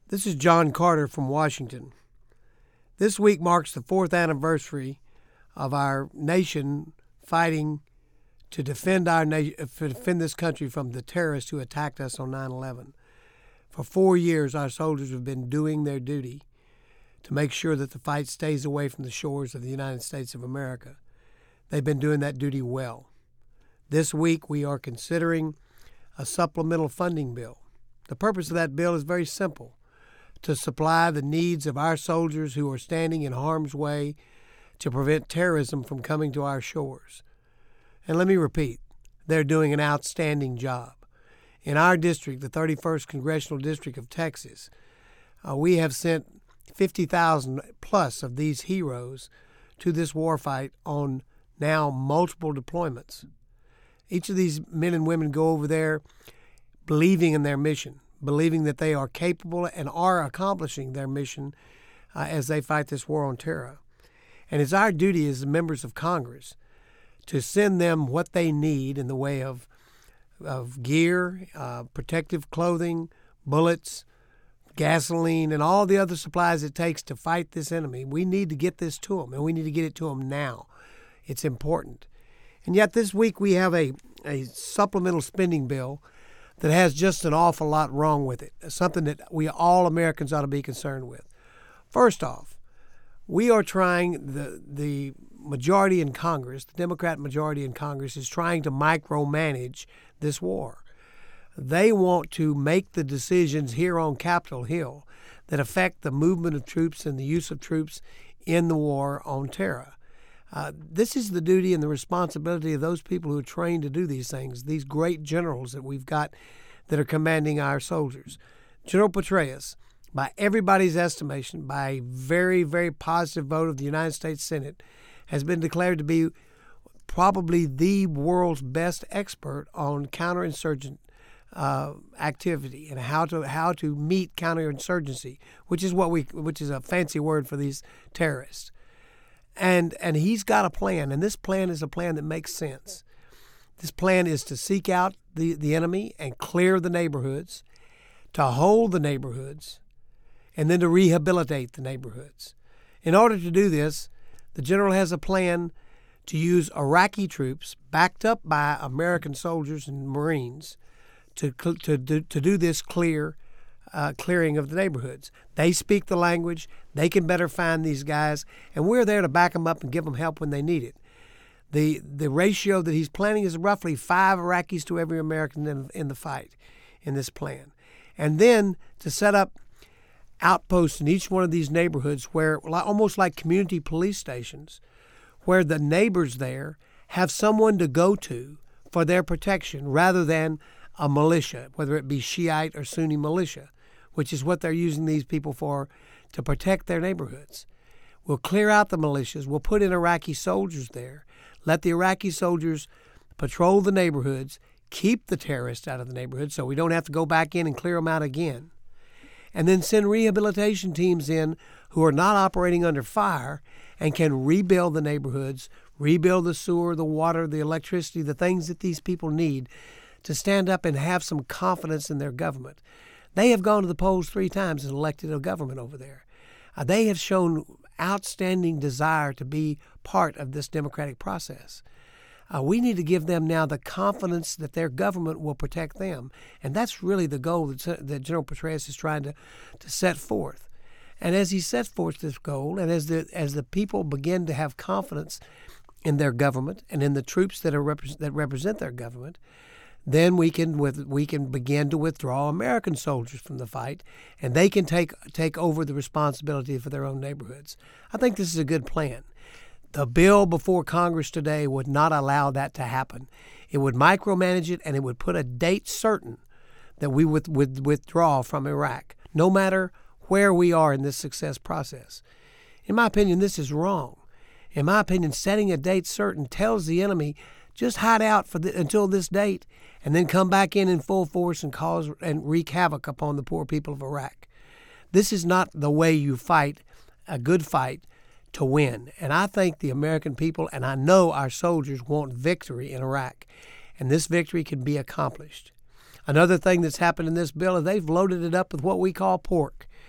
This is John Carter from Washington. This week marks the 4th anniversary of our nation fighting to defend this country from the terrorists who attacked us on 9/11. For 4 years, our soldiers have been doing their duty to make sure that the fight stays away from the shores of the United States of America. They've been doing that duty well. This week, we are considering a supplemental funding bill. The purpose of that bill is very simple: to supply the needs of our soldiers who are standing in harm's way to prevent terrorism from coming to our shores. And let me repeat, they're doing an outstanding job. In our district, the 31st Congressional District of Texas, we have sent 50,000 plus of these heroes to this war fight on now multiple deployments. Each of these men and women go over there believing in their mission, believing that they are capable and are accomplishing their mission as they fight this war on terror. And it's our duty as members of Congress to send them what they need in the way of gear, protective clothing, bullets, gasoline, and all the other supplies it takes to fight this enemy. We need to get this to them, and we need to get it to them now. It's important. And yet this week we have a supplemental spending bill that has just an awful lot wrong with it, something that we all Americans ought to be concerned with. First off, we are trying, the majority in Congress, the Democrat majority in Congress, is trying to micromanage this war. They want to make the decisions here on Capitol Hill that affect the movement of troops and the use of troops in the war on terror. This is the duty and the responsibility of those people who are trained to do these things, these great generals that we've got that are commanding our soldiers. General Petraeus, by everybody's estimation, by a very, very positive vote of the United States Senate, has been declared to be probably the world's best expert on counterinsurgent activity and how to meet counterinsurgency, which is a fancy word for these terrorists. And he's got a plan, and this plan is a plan that makes sense. This plan is to seek out the enemy and clear the neighborhoods, to hold the neighborhoods, and then to rehabilitate the neighborhoods. In order to do this, the general has a plan to use Iraqi troops backed up by American soldiers and Marines to do this clearing of the neighborhoods. They speak the language. They can better find these guys, and we're there to back them up and give them help when they need it. The ratio that he's planning is roughly 5 Iraqis to every American in the fight in this plan. And then to set up outposts in each one of these neighborhoods where, almost like community police stations, where the neighbors there have someone to go to for their protection rather than a militia, whether it be Shiite or Sunni militia, which is what they're using these people for, to protect their neighborhoods. We'll clear out the militias. We'll put in Iraqi soldiers there. Let the Iraqi soldiers patrol the neighborhoods, keep the terrorists out of the neighborhoods so we don't have to go back in and clear them out again. And then send rehabilitation teams in who are not operating under fire and can rebuild the neighborhoods, rebuild the sewer, the water, the electricity, the things that these people need to stand up and have some confidence in their government. They have gone to the polls 3 times and elected a government over there. They have shown outstanding desire to be part of this democratic process. We need to give them now the confidence that their government will protect them. And that's really the goal that General Petraeus is trying to set forth. And as he sets forth this goal, and as the people begin to have confidence in their government and in the troops that represent their government, then we can begin to withdraw American soldiers from the fight, and they can take over the responsibility for their own neighborhoods. I think this is a good plan. The bill before Congress today would not allow that to happen. It would micromanage it, and it would put a date certain that we would withdraw from Iraq, no matter where we are in this success process. In my opinion, this is wrong. In my opinion, setting a date certain tells the enemy, just hide out until this date and then come back in full force and cause and wreak havoc upon the poor people of Iraq. This is not the way you fight a good fight to win. And I think the American people, and I know our soldiers, want victory in Iraq. And this victory can be accomplished. Another thing that's happened in this bill is they've loaded it up with what we call pork.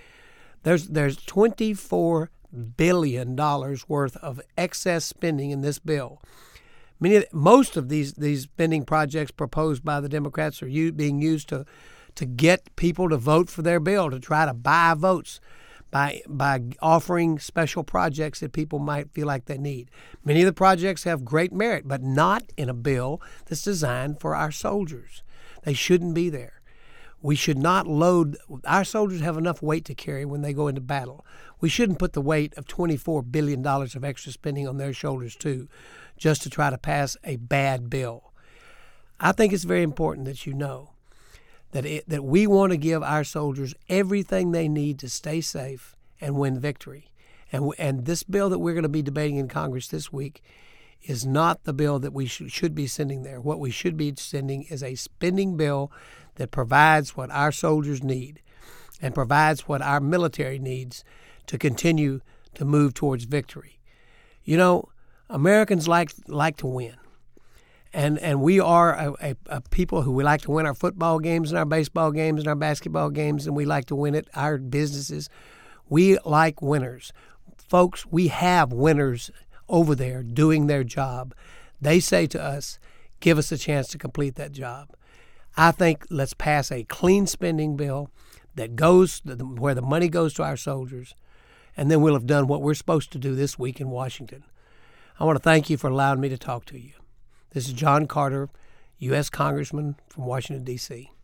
There's $24 billion worth of excess spending in this bill. Most of these spending projects proposed by the Democrats are being used to get people to vote for their bill, to try to buy votes by offering special projects that people might feel like they need. Many of the projects have great merit, but not in a bill that's designed for our soldiers. They shouldn't be there. We should not load. Our soldiers have enough weight to carry when they go into battle. We shouldn't put the weight of $24 billion of extra spending on their shoulders, too, just to try to pass a bad bill. I think it's very important that you know that we want to give our soldiers everything they need to stay safe and win victory. And this bill that we're going to be debating in Congress this week is not the bill that we should be sending there. What we should be sending is a spending bill that provides what our soldiers need and provides what our military needs to continue to move towards victory. You know, Americans like to win. And we are a people who we like to win our football games and our baseball games and our basketball games, and we like to win at our businesses. We like winners. Folks, we have winners over there doing their job. They say to us, give us a chance to complete that job. I think let's pass a clean spending bill that goes where the money goes to our soldiers, and then we'll have done what we're supposed to do this week in Washington. I want to thank you for allowing me to talk to you. This is John Carter, U.S. Congressman from Washington, D.C.